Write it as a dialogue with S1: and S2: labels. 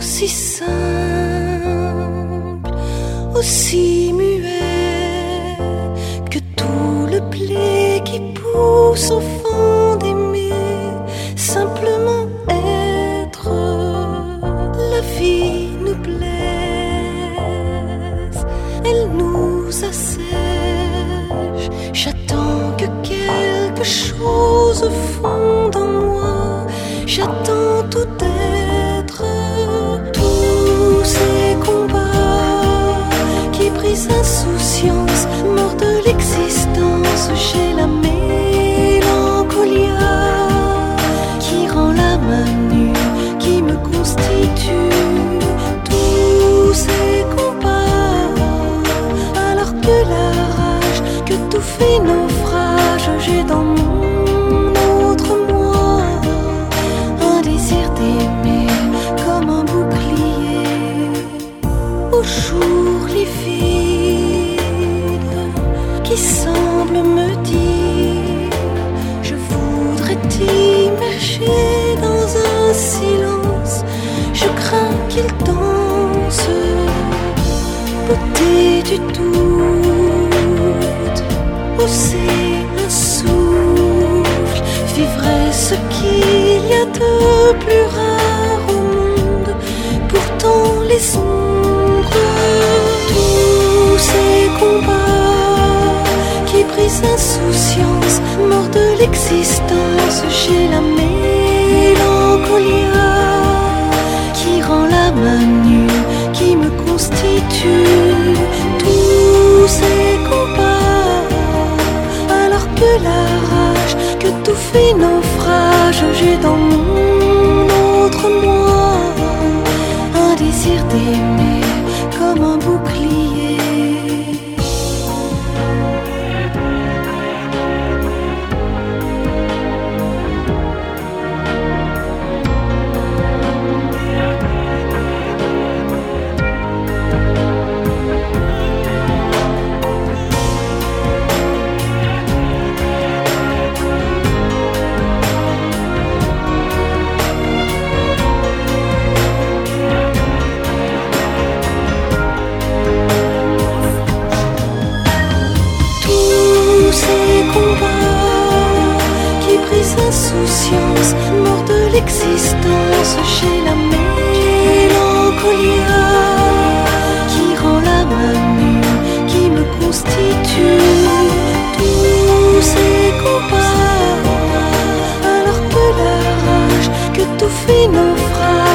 S1: aussi simple, aussi muet que tout le blé qui pousse au fond des mers. Simplement être, la vie nous blesse, elle nous assèche. J'attends que quelque chose fonde en moi, j'attends tout être. Tous ces combats qui brisent insouciance, mort de l'existence, j'ai la mélancolia qui rend la main nue, qui me constitue. Tous ces combats, alors que la rage, que tout fait naufrage, j'ai dans mon autre moi un désir d'aimer comme un bouclier. Au jour livide qui semble me dire, je voudrais t'immerger dans un silence, je crains qu'il danse. Beauté du doute, oser un souffle, vivrait ce qu'il y a de plus rare au monde. Pourtant les ombres, tous ces combats qui brisent insouciance, mort de l'existence, j'ai la mélancolia qui rend la main nue, qui me constitue. Tous ces combats, alors que la rage, que tout fait naufrage, j'ai dans mon autre moi un désir d'aimer comme un bouclier. Insouciance, mort de l'existence, j'ai la mélancolia qui rend la main nue, qui me constitue. Tous ces combats, alors que la rage, que tout fait naufrage,